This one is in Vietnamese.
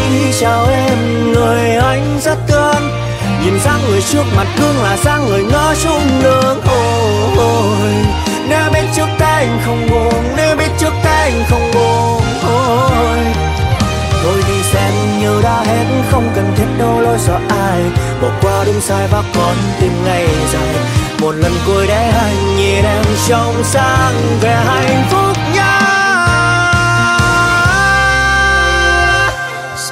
chào em người anh rất thương. Nhìn dáng người trước mặt gương là dáng người ngỡ chung đường. Ôi nếu biết trước tay anh không buồn, nếu biết trước tay anh không buồn. Ôi thôi thì xem như đã hết, không cần thiết đâu lối sợ ai. Bỏ qua đúng sai và còn tìm ngày dài. Một lần cuối để anh nhìn em trong sáng về hạnh phúc.